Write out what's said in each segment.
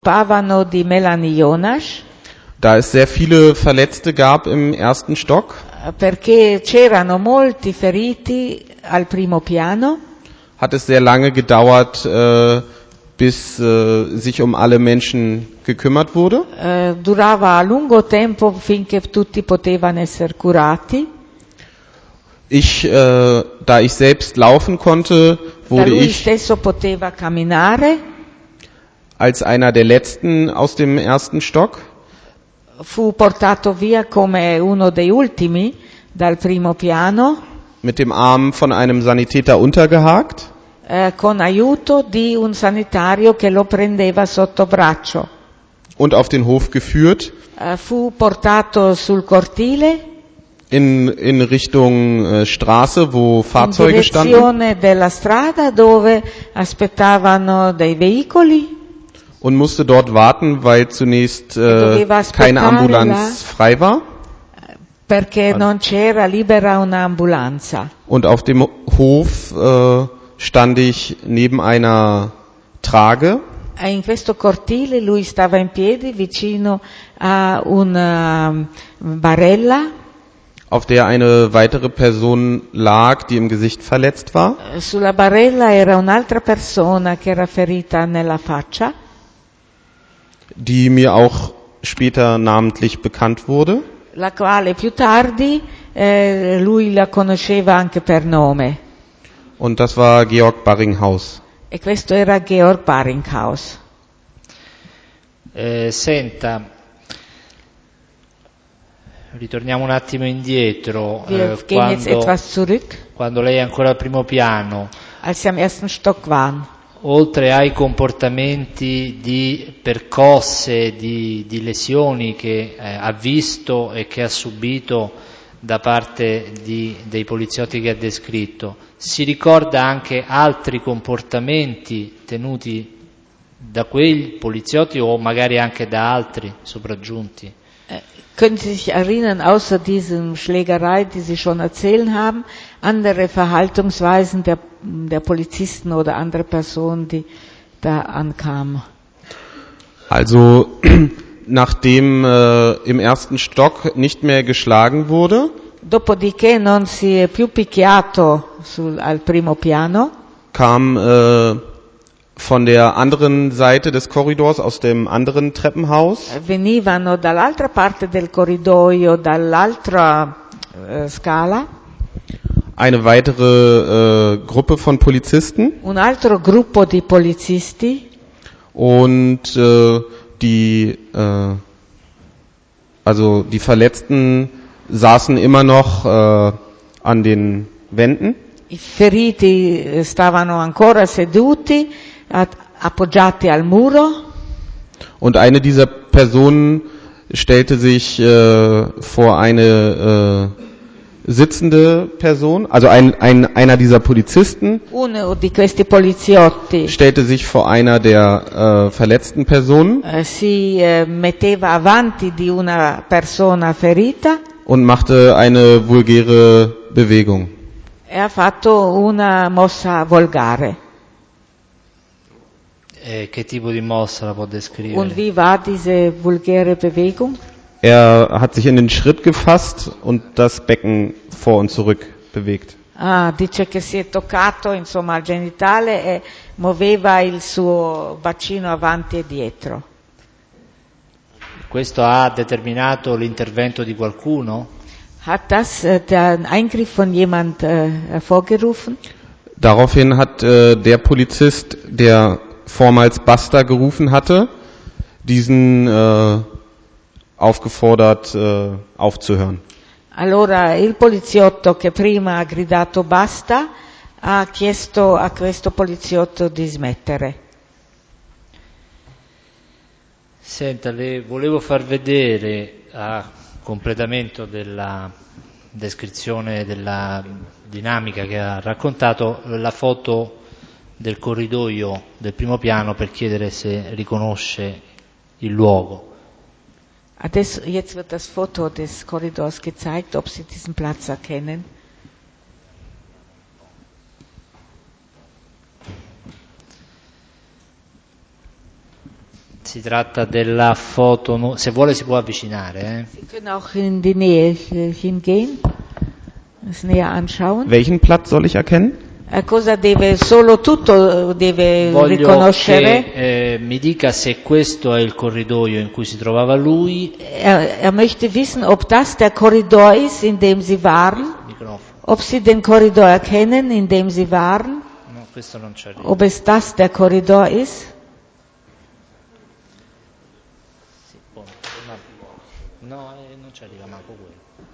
occupavano di Melanie Jonas, da es sehr viele Verletzte gab im ersten Stock, perché c'erano molti feriti al primo piano. hat es sehr lange gedauert, bis sich um alle Menschen gekümmert wurde. Durava a lungo tempo finché tutti potevano essere curati. Da ich selbst laufen konnte, wurde Lui ich stesso poteva camminare, als einer der letzten aus dem ersten Stock. fu portato via come uno dei ultimi dal primo piano, Mit dem Arm von einem Sanitäter untergehakt. con aiuto di un sanitario che lo prendeva sotto braccio. Und auf den Hof geführt. Fu portato sul cortile, In Richtung Straße, wo in Fahrzeuge standen. direzione della strada dove aspettavano dei veicoli. Und musste dort warten, weil zunächst keine Ambulanz frei war. Perché non c'era libera un'ambulanza. Und auf dem Hof stand ich neben einer Trage. In questo cortile lui stava in piedi vicino a una barella, auf der eine weitere Person lag, die im Gesicht verletzt war. Sulla barella era un'altra persona che era ferita nella faccia, die mir auch später namentlich bekannt wurde. La quale più tardi lui la conosceva anche per nome. Und das war Georg Barringhaus. E questo era Georg Barringhaus. Senta, ritorniamo un attimo indietro, quando lei è ancora al primo piano, als sie am ersten Stock waren. Oltre ai comportamenti di percosse, di lesioni che ha visto e che ha subito da parte dei poliziotti che ha descritto, si ricorda anche altri comportamenti tenuti da quei poliziotti o magari anche da altri sopraggiunti? Können Sie sich erinnern, außer diesen Schlägerei, die Sie schon erzählt haben, andere Verhaltensweisen der Polizisten oder andere Personen, die da ankamen? Also, nachdem im ersten Stock nicht mehr geschlagen wurde, dopodiché non si è più picchiato al primo piano, kam von der anderen Seite des Korridors, aus dem anderen Treppenhaus, venivano dall'altra parte del corridoio, dall'altra scala, eine weitere Gruppe von Polizisten, un altro gruppo di polizisti, und die Verletzten saßen immer noch an den Wänden. I feriti stavano ancora seduti, appoggiati al muro. Und eine dieser Personen stellte sich vor eine sitzende Person, also einer dieser Polizisten, Uno di questi poliziotti stellte sich vor einer der verletzten Personen, si metteva avanti di una persona ferita und machte eine vulgäre Bewegung. e ha fatto una mossa volgare. Che tipo di mossa la può descrivere? Und wie war diese vulgäre Bewegung? Er hat sich in den Schritt gefasst und das Becken vor und zurück bewegt. Dice che si è toccato, insomma, al genitale e muoveva il suo bacino avanti e dietro. Questo ha determinato l'intervento di qualcuno? Hat das den Eingriff von jemand hervorgerufen? Daraufhin hat der Polizist, der vormals Basta gerufen hatte, diesen aufgefordert aufzuhören. Allora il poliziotto che prima ha gridato basta ha chiesto a questo poliziotto di smettere. Senta, le volevo far vedere a completamento della descrizione della dinamica che ha raccontato la foto del corridoio del primo piano per chiedere se riconosce il luogo. Jetzt wird das Foto des Korridors gezeigt, ob Sie diesen Platz erkennen. Si tratta della foto, se vuole si può avvicinare. Sie können auch in die Nähe hingehen, es näher anschauen. Welchen Platz soll ich erkennen? Cosa deve, solo tutto deve Voglio riconoscere? che mi dica se questo è il corridoio in cui si trovava lui. Er möchte wissen, ob das der Korridor ist, in dem Sie waren, Microfono. ob Sie den Korridor erkennen, in dem Sie waren, No, questo non ci arriva. ob es das der Korridor ist. Sì, no, non ci arriva manco quello.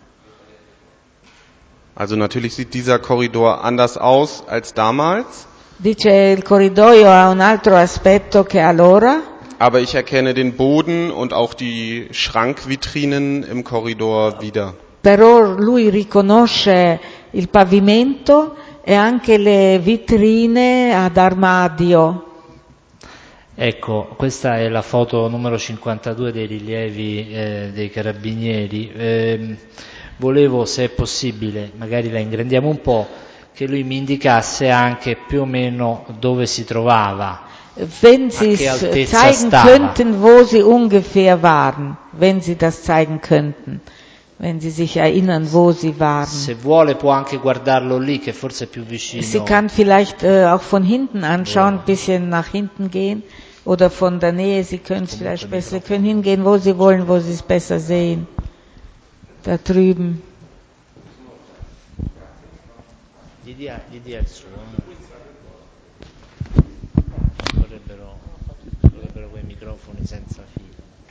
Also natürlich sieht dieser Korridor anders aus als damals, Dice il corridoio ha un altro aspetto che allora, aber ich erkenne den Boden und auch die Schrankvitrinen im Korridor wieder. però lui riconosce il pavimento e anche le vetrine ad armadio. Ecco, questa è la foto numero 52 dei rilievi dei carabinieri. Volevo, se è possibile, magari la ingrandiamo un po', che lui mi indicasse anche più o meno dove si trovava, Wenn a Sie che es altezza zeigen stava. könnten, wo Sie ungefähr waren, wenn Sie das zeigen könnten, wenn Sie sich erinnern, wo Sie waren. Se vuole può anche guardarlo lì, che forse è più vicino. Sie kann vielleicht auch von hinten anschauen, ein bisschen nach hinten gehen oder von der Nähe. Sie können es vielleicht besser, Sie können hingehen, wo Sie wollen, wo Sie es besser sehen. Da drüben. Gli dia il suo. Vorrebbero quei microfoni senza filo.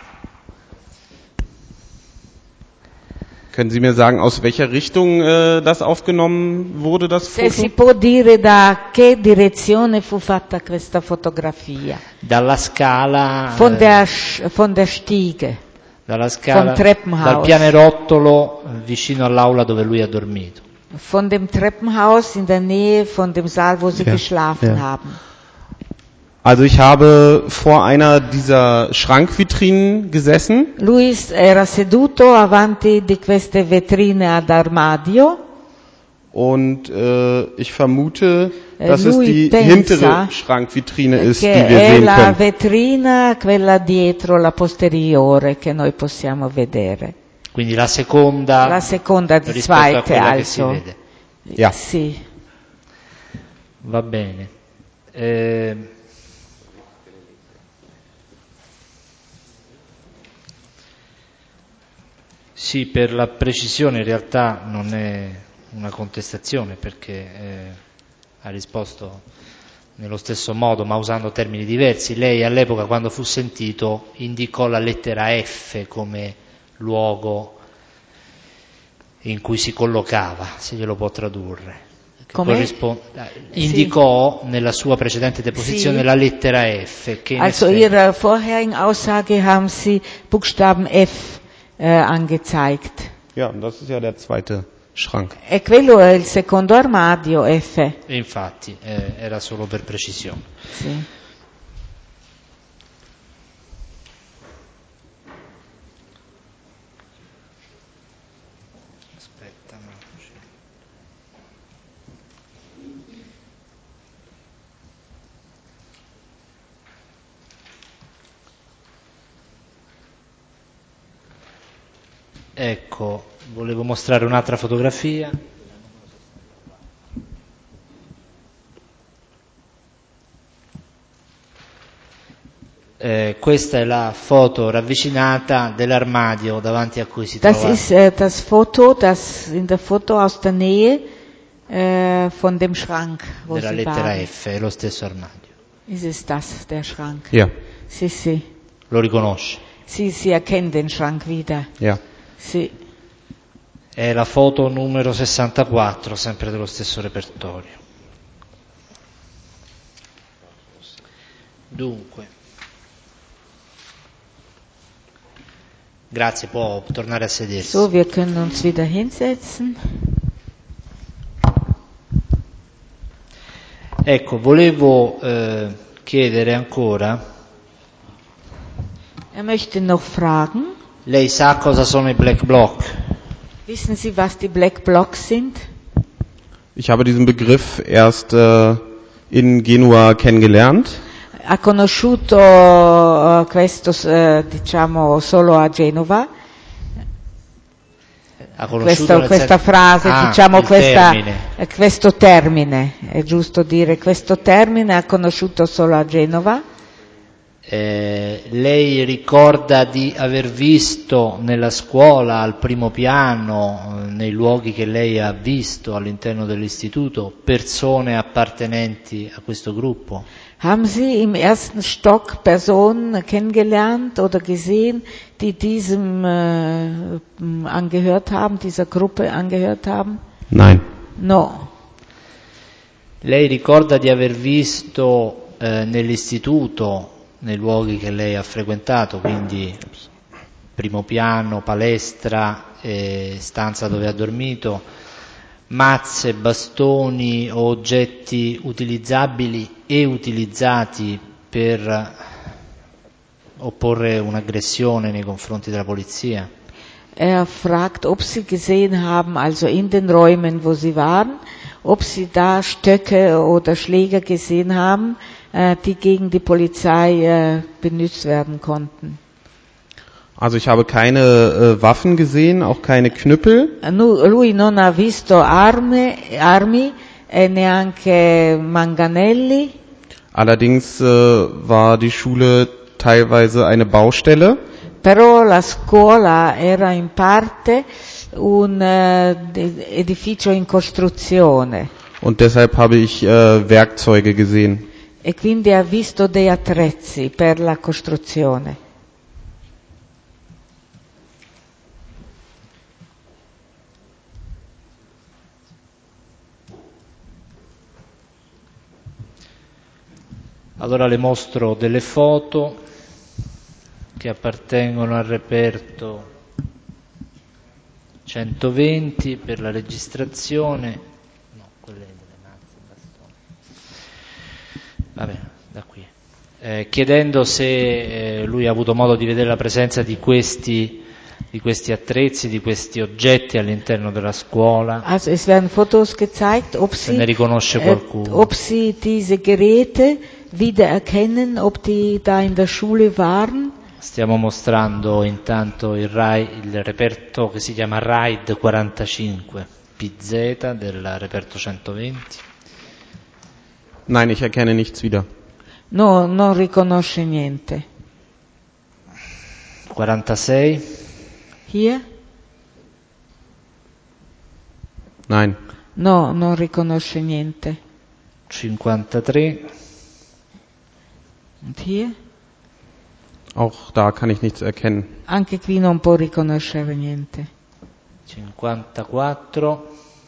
Können Sie mir sagen, aus welcher Richtung das aufgenommen wurde, das Se si Foto? può dire da che direzione fu fatta questa fotografia? Dalla scala, Von der Stiege. dalla scala, vom Treppenhaus. dal pianerottolo vicino all'aula dove lui ha dormito. Von dem Treppenhaus in der Nähe von dem Saal, wo Sie Ja, geschlafen ja. haben. Also ich habe vor einer dieser Schrankvitrinen gesessen Lui era seduto avanti di queste vetrine ad armadio. und ich vermute, dass es lui die pensa hintere Schrankvitrine ist, die che wir è sehen la können. vetrina, quella dietro, la posteriore, che noi possiamo vedere. Quindi la seconda La seconda di rispetto a zweite, quella che si also. vede. Ja. Sì. Va bene. Sì, per la precisione in realtà non è una contestazione perché ha risposto nello stesso modo ma usando termini diversi. Lei all'epoca quando fu sentito indicò la lettera F come luogo in cui si collocava, se glielo può tradurre. Indicò nella sua precedente deposizione Sì. la lettera F. Che in Also effetti, Ihrer vorherigen Aussage haben Sie Buchstaben F angezeigt. Ja, und das ist ja der zweite Schrank. E quello è il secondo armadio F. e infatti era solo per precisione. Sì. Aspetta, no. Ecco, volevo mostrare un'altra fotografia. Questa è la foto ravvicinata dell'armadio davanti a cui si Das trova. ist das Foto, das in der Foto aus der Nähe von dem Schrank, wo della Sie lettera waren. F, è lo stesso armadio. Ist es das, der Schrank? Ja, Sì, sì. Lo riconosce. Sie erkennen den Schrank wieder. ja. Sì. È la foto numero 64, sempre dello stesso repertorio. Dunque, grazie, può tornare a sedersi. So, wir können uns wieder hinsetzen. Ecco, volevo chiedere ancora, Er möchte noch fragen, lei sa cosa sono i black bloc? wissen Sie, was die Black Blocs sind? Ich habe diesen Begriff erst in Genua kennengelernt. Ha conosciuto questo, diciamo, solo a Genova. Ha conosciuto Questa frase, diciamo, termine. questo termine, è giusto dire, questo termine ha conosciuto solo a Genova. Lei ricorda di aver visto nella scuola, al primo piano, nei luoghi che lei ha visto all'interno dell'istituto, persone appartenenti a questo gruppo? Haben Sie im ersten Stock Personen kennengelernt oder gesehen, die diesem angehört haben, dieser Gruppe angehört haben? Nein. No. Lei ricorda di aver visto nell'istituto, nei luoghi che lei ha frequentato, quindi primo piano, palestra, stanza dove ha dormito, mazze, bastoni o oggetti utilizzabili e utilizzati per opporre un'aggressione nei confronti della polizia? Er fragt, ob Sie gesehen haben, also in den Räumen, wo Sie waren, ob Sie da Stöcke oder Schläger gesehen haben, die gegen die Polizei benutzt werden konnten. Also ich habe keine Waffen gesehen, auch keine Knüppel. Lui non ha visto armi e neanche manganelli. Allerdings war die Schule teilweise eine Baustelle. Però la scuola era in parte un edificio in costruzione. Und deshalb habe ich Werkzeuge gesehen. E quindi ha visto dei attrezzi per la costruzione. Allora le mostro delle foto che appartengono al reperto 120 per la registrazione. No, quelle delle mazze e bastoni. Vabbè, da qui. Chiedendo se lui ha avuto modo di vedere la presenza di questi attrezzi, di questi oggetti all'interno della scuola. Also es werden Fotos gezeigt, Se ne riconosce qualcuno. ob Sie diese Geräte wiedererkennen, ob die da in der Schule waren. Stiamo mostrando intanto il reperto che si chiama RAID 45 PZ del reperto 120. Nein, ich erkenne nichts wieder. No, non riconosce niente. 46. Hier? Nein. No, non riconosce niente. 53. Und hier? Auch da kann ich nichts erkennen. Anche qui non può riconoscere niente. 54.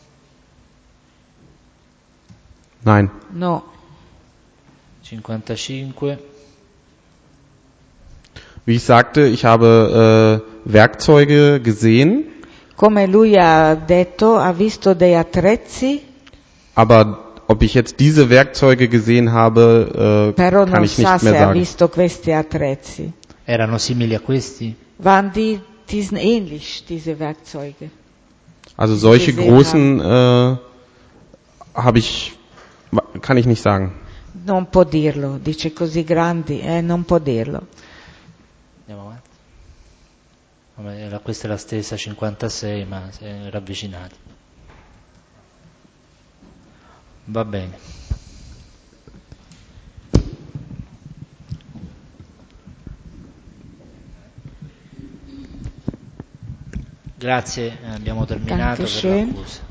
Nein. No. 55. Wie ich sagte, ich habe Werkzeuge gesehen. Come lui ha detto, ha visto dei attrezzi, Aber ob ich jetzt diese Werkzeuge gesehen habe, però kann non ich sa nicht se mehr ha sagen. visto questi attrezzi. Erano simili a questi? Waren diesen ähnlich, diese Werkzeuge? Also solche gesehen großen kann ich nicht sagen. Non può dirlo, dice così grandi, non può dirlo. Andiamo avanti. Vabbè, questa è la stessa 56, ma si è ravvicinati. Va bene. Grazie, abbiamo terminato per l'accusa.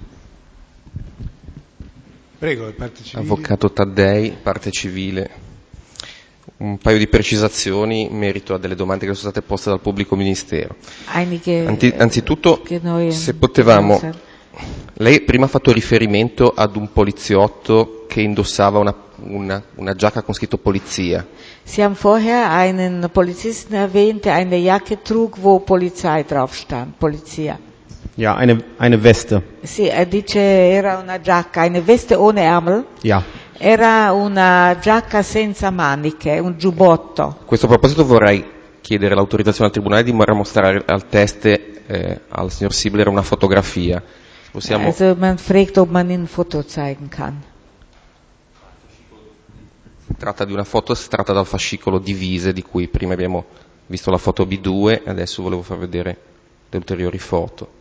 Prego, parte civile. Avvocato Taddei, parte civile. Un paio di precisazioni in merito a delle domande che sono state poste dal pubblico ministero. Anzitutto, se potevamo, lei prima ha fatto riferimento ad un poliziotto che indossava una giacca con scritto polizia. Sie haben vorher einen Polizisten erwähnt, der eine Jacke trug, wo Polizei drauf stand, Polizia. Ja, eine Weste. Sì, dice era una giacca, eine Weste ohne Ärmel. Ja. Era una giacca senza maniche, un giubbotto. A questo proposito vorrei chiedere l'autorizzazione al Tribunale di mostrare al teste al signor Sibler una fotografia. Also man fragt, ob man Ihnen ein Foto zeigen kann. Si tratta di una foto estratta dal fascicolo Divise, di cui prima abbiamo visto la foto B2, adesso volevo far vedere le ulteriori foto.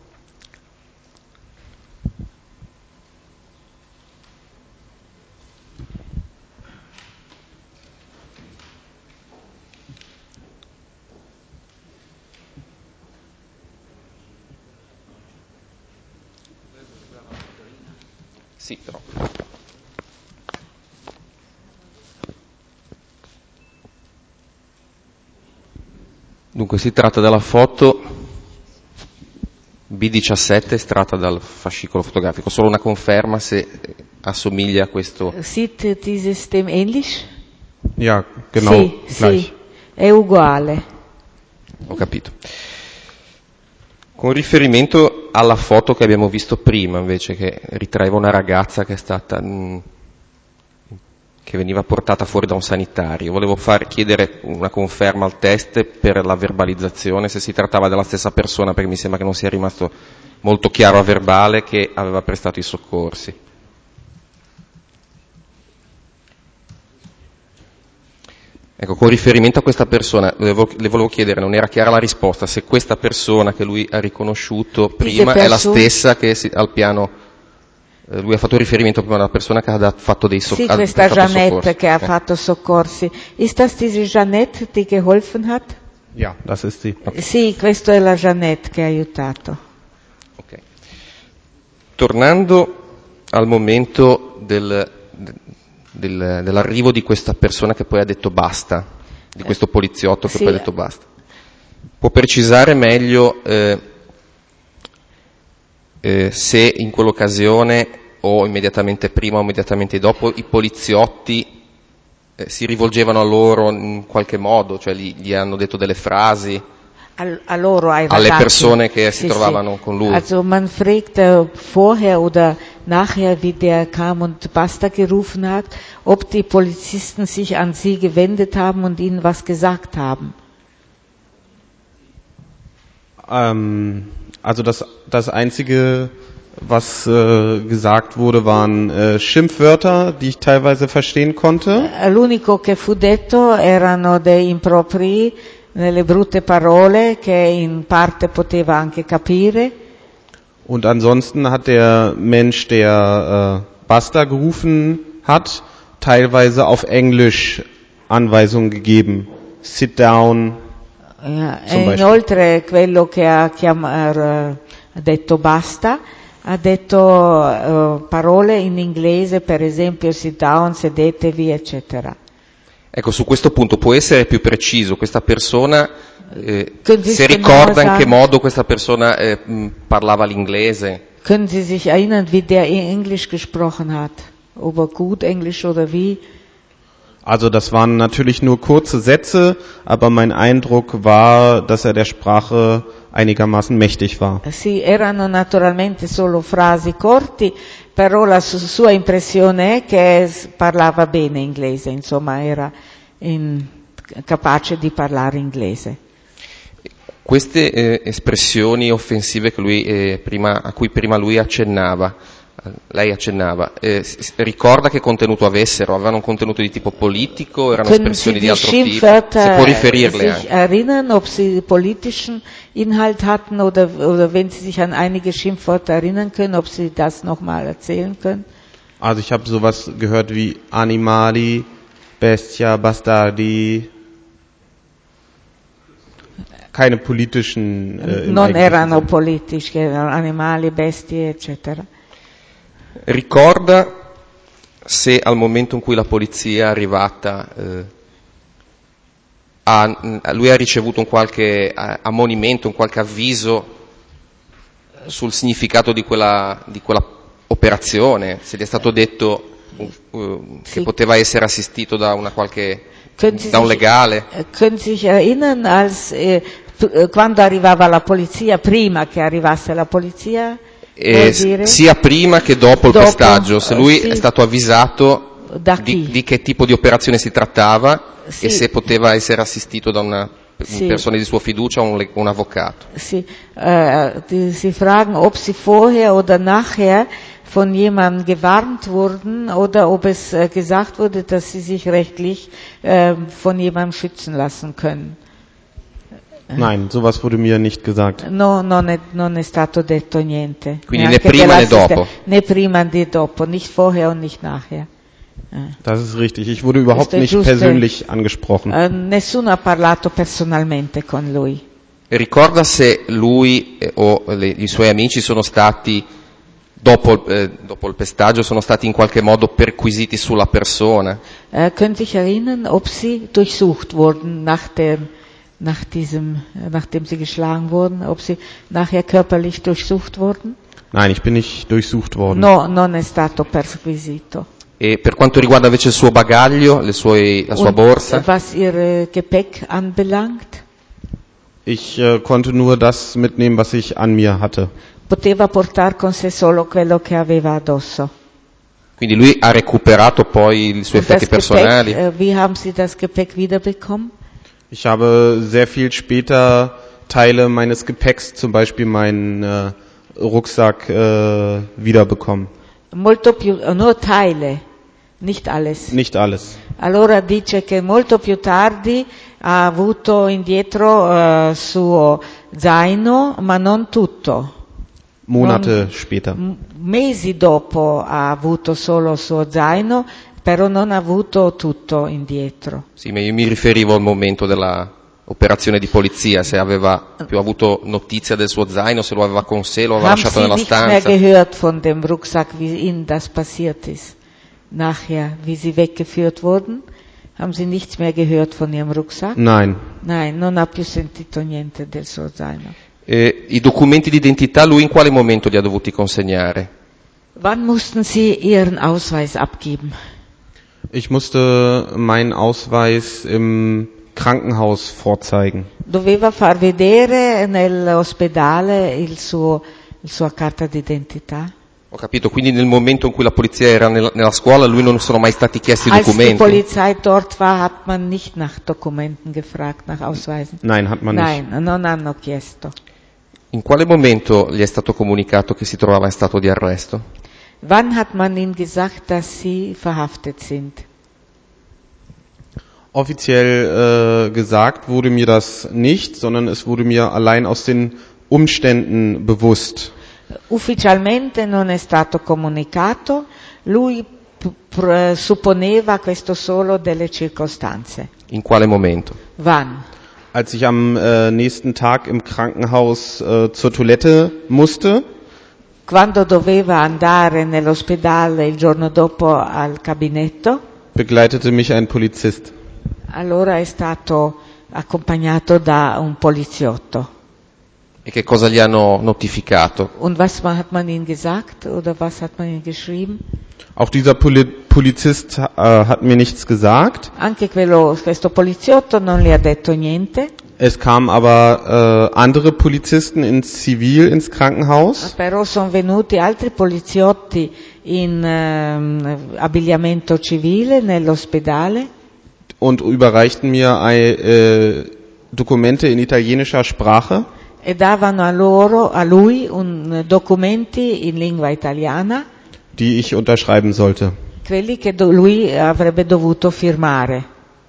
Sì, però. Dunque si tratta della foto B17 estratta dal fascicolo fotografico, solo una conferma se assomiglia a questo. Sieht dieses dem ähnlich? Ja, genau. Sì, è uguale. Ho capito. Con riferimento alla foto che abbiamo visto prima, invece, che ritraeva una ragazza che è stata che veniva portata fuori da un sanitario, volevo chiedere una conferma al test per la verbalizzazione, se si trattava della stessa persona, perché mi sembra che non sia rimasto molto chiaro a verbale che aveva prestato i soccorsi. Ecco, con riferimento a questa persona, le volevo chiedere, non era chiara la risposta, se questa persona che lui ha riconosciuto prima è la stessa che al piano, lui ha fatto riferimento prima alla persona che ha fatto dei soccorsi. Sì, questa Jeanette che ha fatto soccorsi. Ist das diese Jeanette, die geholfen hat? Ja, das ist sie. Okay. Sì, questo è la Jeanette che ha aiutato. Okay. Tornando al momento dell'arrivo di questa persona che poi ha detto basta, di questo poliziotto che poi ha detto basta. Può precisare meglio se in quell'occasione o immediatamente prima o immediatamente dopo i poliziotti si rivolgevano a loro in qualche modo, cioè gli hanno detto delle frasi a loro, ai ragazzi, alle persone che si trovavano con lui. Also man fragt vorher oder nachher, wie der kam und Basta gerufen hat, ob die Polizisten sich an sie gewendet haben und ihnen was gesagt haben. Also das Einzige, was gesagt wurde, waren Schimpfwörter, die ich teilweise verstehen konnte. L'unico che fu detto erano dei impropri, delle brutte parole che in parte poteva anche capire. Und ansonsten hat der Mensch, der Basta gerufen hat, teilweise auf Englisch Anweisungen gegeben. Sit down. Inoltre quello che ha detto basta, ha detto parole in inglese, per esempio sit down, sedetevi, eccetera. Ecco, su questo punto può essere più preciso questa persona, se ricorda in che modo questa persona parlava l'inglese? Können Sie sich erinnern, wie der Englisch gesprochen hat? Ob gut Englisch oder wie? Also das waren natürlich nur kurze Sätze, aber mein Eindruck war, dass er der Sprache einigermaßen mächtig war. Sì, erano naturalmente solo frasi corti, però la sua impressione è che parlava bene inglese, insomma era capace di parlare inglese. Queste espressioni offensive che lui, a cui prima lui accennava, lei accennava, ricorda che contenuto avevano un contenuto di tipo politico, erano espressioni di altro tipo, se può riferirle anche. Erinnern, ob sie politischen Inhalt hatten oder wenn Sie sich an einige Schimpfwörter erinnern können, ob Sie das nochmal erzählen können? Also ich habe sowas gehört wie Animali, Bestia, Bastardi. Keine politischen non erano politici, erano animali, bestie, eccetera. Ricorda se al momento in cui la polizia è arrivata lui ha ricevuto un qualche ammonimento, un qualche avviso sul significato di quella operazione, se gli è stato detto che poteva essere assistito da da un legale. Können Sie sich erinnern, als quando arrivava la polizia, prima che arrivasse la polizia? Sia prima che dopo il pestaggio, se lui è stato avvisato di che tipo di operazione si trattava e se poteva essere assistito da una persona di sua fiducia o un avvocato. Sie fragen, ob Sie vorher oder nachher von jemandem gewarnt wurden oder ob es gesagt wurde, dass sie sich rechtlich von jemandem schützen lassen können. Nein, sowas wurde mir nicht gesagt. No, non è stato detto niente. Quindi né prima né dopo. Né prima né dopo, nicht vorher und nicht nachher. Das ist richtig. Ich wurde überhaupt nicht persönlich angesprochen. Nessuno ha parlato personalmente con lui. Ricorda se lui o i suoi amici sono stati, dopo il pestaggio, sono stati in qualche modo perquisiti sulla persona? Können Sie sich erinnern, ob Sie durchsucht wurden nachdem Sie geschlagen wurden, ob Sie nachher körperlich durchsucht wurden? Nein, ich bin nicht durchsucht worden. No, non è stato perquisito. E per quanto riguarda invece il suo bagaglio, la sua borsa? Was Ihr Gepäck anbelangt? Ich konnte nur das mitnehmen, was ich an mir hatte. Poteva portar con sé solo quello che aveva addosso. Quindi lui ha recuperato poi i suoi effetti personali? Wie haben Sie das Gepäck wiederbekommen? Ich habe sehr viel später Teile meines Gepäcks, zum Beispiel meinen Rucksack, wiederbekommen. Molto più, nur Teile, nicht alles. Nicht alles. Allora dice che molto più tardi ha avuto indietro suo zaino, ma non tutto. Monate später. Mesi dopo ha avuto solo suo zaino, però non ha avuto tutto indietro. Sì, ma io mi riferivo al momento della operazione di polizia, se aveva più avuto notizia del suo zaino, se lo aveva con sé, lo aveva lasciato nella stanza. Haben Sie nicht mehr gehört von dem Rucksack, wie Ihnen das passiert ist? Nachher, wie Sie weggeführt wurden? Haben Sie nichts mehr gehört von Ihrem Rucksack? Nein. Nein, non ha più sentito niente del suo zaino. I documenti di identità lui in quale momento li ha dovuti consegnare? Wann mussten Sie Ihren Ausweis abgeben? Ich musste meinen Ausweis im Krankenhaus vorzeigen. Doveva far vedere nell'ospedale la sua carta d'identità. Ho capito, quindi nel momento in cui la polizia era nella scuola lui non sono mai stati chiesti i documenti? Als die Polizei dort war, hat man nicht nach Dokumenten gefragt, nach Ausweisen. Nein, hat man nicht. Nein, non hanno chiesto. In quale momento gli è stato comunicato che si trovava in stato di arresto? Wann hat man ihm gesagt, dass Sie verhaftet sind? Offiziell gesagt wurde mir das nicht, sondern es wurde mir allein aus den Umständen bewusst. Ufficialmente non è stato comunicato, lui supponeva questo solo delle circostanze. In quale momento? Wann? Als ich am nächsten Tag im Krankenhaus zur Toilette musste, quando doveva andare nell'ospedale il giorno dopo al cabinetto, begleitete mich ein Polizist. Allora è stato accompagnato da un poliziotto. E che cosa gli hanno notificato? Und was hat man ihm gesagt oder was hat man ihm geschrieben? Auch dieser Polizist hat mir nichts gesagt. Anche questo poliziotto non gli ha detto niente. Es kamen aber andere Polizisten in Zivil ins Krankenhaus. Però sono venuti altri poliziotti in abbigliamento civile nell'ospedale. Und überreichten mir Dokumente in italienischer Sprache. E davano a lui documenti in lingua italiana. Die ich unterschreiben sollte. Quelli che lui avrebbe dovuto firmare.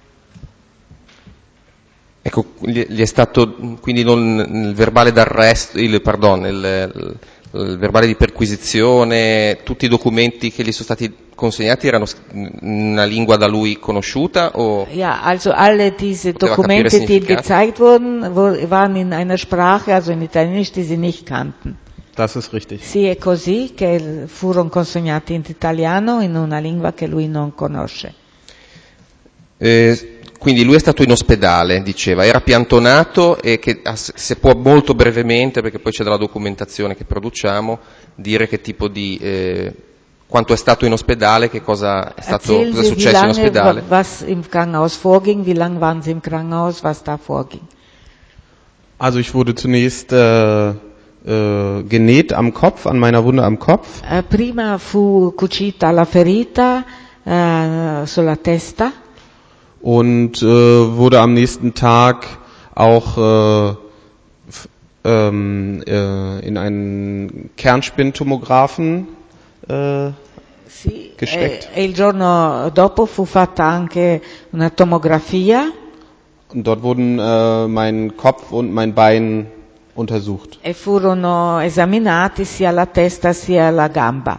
Ecco, gli è stato quindi il verbale d'arresto, il verbale di perquisizione, tutti i documenti che gli sono stati consegnati erano in una lingua da lui conosciuta o? Ja, also alle diese Dokumente, die gezeigt wurden, waren in einer Sprache, also in Italienisch, die sie nicht kannten. Das ist richtig. Sì, è così che furono consegnati in italiano in una lingua che lui non conosce. Quindi lui è stato in ospedale, diceva, era piantonato e che se può molto brevemente, perché poi c'è della documentazione che produciamo, dire che tipo di quanto è stato in ospedale, cosa è successo in ospedale. Was im Krankenhaus vorging, wie lange waren Sie im Krankenhaus, was da vorging? Also ich wurde zunächst genäht am Kopf, an meiner Wunde am Kopf. Prima fu cucita la ferita sulla testa. Und wurde am nächsten Tag auch in einen Kernspintomographen gesteckt. E il giorno dopo fu fatta anche una tomografia. Und dort wurden mein Kopf und mein Bein untersucht. E furono esaminati sia la testa sia la gamba.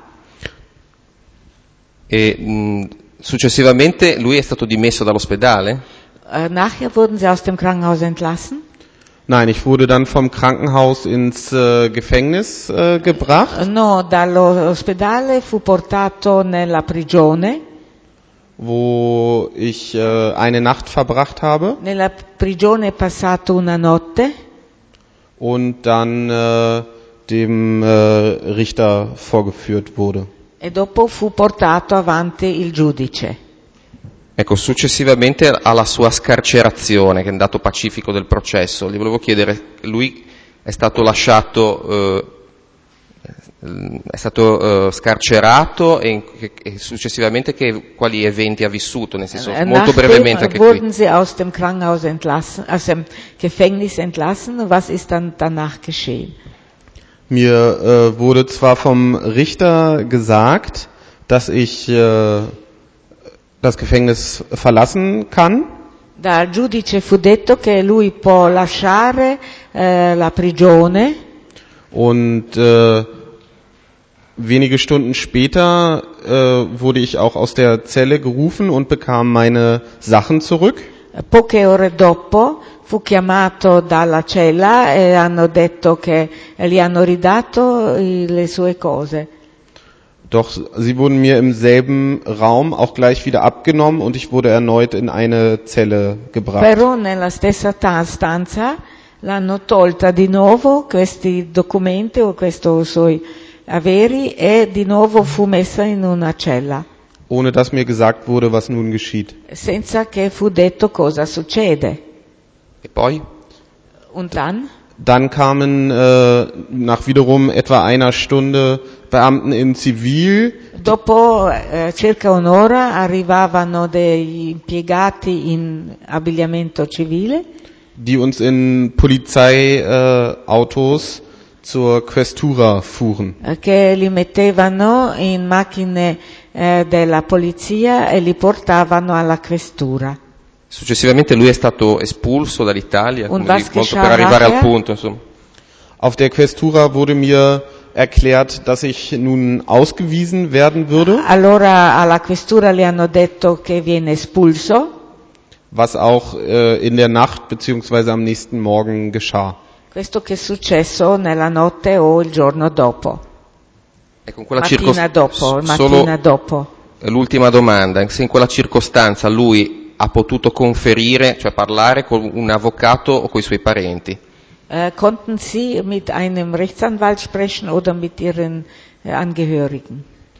E successivamente lui è stato dimesso dall'ospedale? Nachher wurden sie aus dem Krankenhaus entlassen? Nein, ich wurde dann vom Krankenhaus ins Gefängnis gebracht. No, dall'ospedale fu portato nella prigione. Wo ich eine Nacht verbracht habe. Nella prigione passato una notte. Und dann dem Richter vorgeführt wurde. E dopo fu portato avanti il giudice. Ecco, successivamente alla sua scarcerazione, che è un dato pacifico del processo, gli volevo chiedere, lui è stato lasciato, è stato scarcerato e successivamente quali eventi ha vissuto, nel senso molto brevemente anche qui. Wurden sie aus dem Krankenhaus entlassen, aus dem Gefängnis entlassen, was ist dann danach geschehen? Mir wurde zwar vom Richter gesagt, dass ich das Gefängnis verlassen kann. Dal giudice fu detto che lui può lasciare la prigione. Und wenige Stunden später wurde ich auch aus der Zelle gerufen und bekam meine Sachen zurück. Poche ore dopo fu chiamato dalla cella e hanno detto che gli hanno ridato le sue cose. Doch sie wurden mir im selben Raum auch gleich wieder abgenommen und ich wurde erneut in eine Zelle gebracht. Però nella stessa stanza l'hanno tolta di nuovo questi documenti o questi suoi averi e di nuovo fu messa in una cella. Ohne dass mir gesagt wurde, was nun geschieht. Senza che fu detto cosa succede. E poi? Und dann? Dann kamen nach wiederum etwa einer Stunde Beamten in Zivil. Dopo circa un'ora arrivavano degli impiegati in abbigliamento civile. Die uns in Polizeiautos zur Questura fuhren. Che li mettevano in macchine della polizia e li portavano alla questura. Successivamente lui è stato espulso dall'Italia, molto per arrivare al punto, insomma. Auf der Questura wurde mir erklärt, dass ich nun ausgewiesen werden würde. Allora alla questura le hanno detto che viene espulso. Was auch in der Nacht bzw. am nächsten Morgen geschah. Questo che è successo nella notte o il giorno dopo. E con quella mattina dopo. L'ultima domanda, se in quella circostanza lui ha potuto conferire, cioè parlare con un avvocato o con i suoi parenti? Konnten Sie mit einem Rechtsanwalt sprechen oder mit Ihren Angehörigen?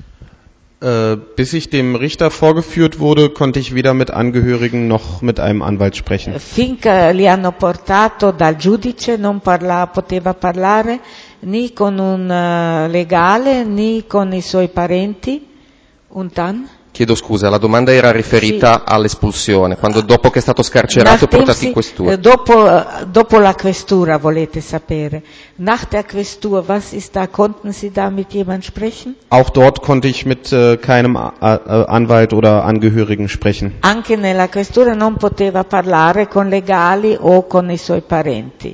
Bis ich dem Richter vorgeführt wurde, konnte ich weder mit Angehörigen noch mit einem Anwalt sprechen. Finché li hanno portato dal giudice non poteva parlare né con un legale né con i suoi parenti. Und dann? Chiedo scusa, la domanda era riferita all'espulsione, quando dopo che è stato scarcerato e portato in questura. Dopo la questura volete sapere. Nach der Questur, was ist da? Konnten Sie da mit jemandem sprechen? Auch dort konnte ich mit keinem Anwalt oder Angehörigen sprechen. Anche nella questura non poteva parlare con legali o con i suoi parenti.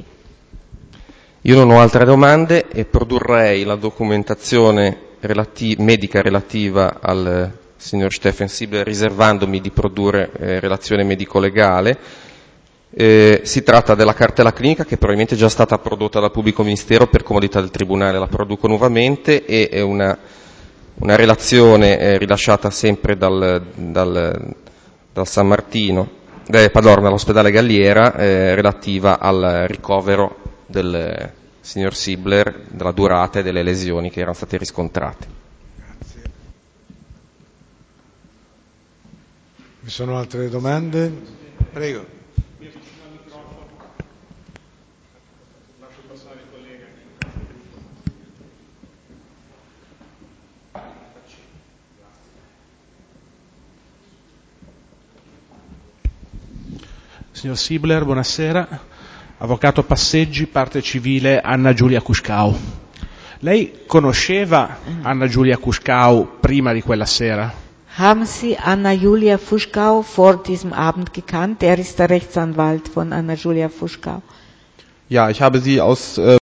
Io non ho altre domande e produrrei la documentazione medica relativa al signor Steffen Sibler, riservandomi di produrre relazione medico-legale. Si tratta della cartella clinica che probabilmente è già stata prodotta dal pubblico ministero, per comodità del tribunale la produco nuovamente, e è una relazione rilasciata sempre dal San Martino, dall'ospedale Galliera, relativa al ricovero del signor Sibler, della durata e delle lesioni che erano state riscontrate. Vi sono altre domande? Prego. Signor Sibler, buonasera. Avvocato Passeggi, parte civile Anna Giulia Cuscau. Lei conosceva Anna Giulia Fuscau prima di quella sera? Haben Sie Anna Julia Fuscau vor diesem Abend gekannt? Er ist der Rechtsanwalt von Anna Julia Fuscau. Ja, ich habe sie aus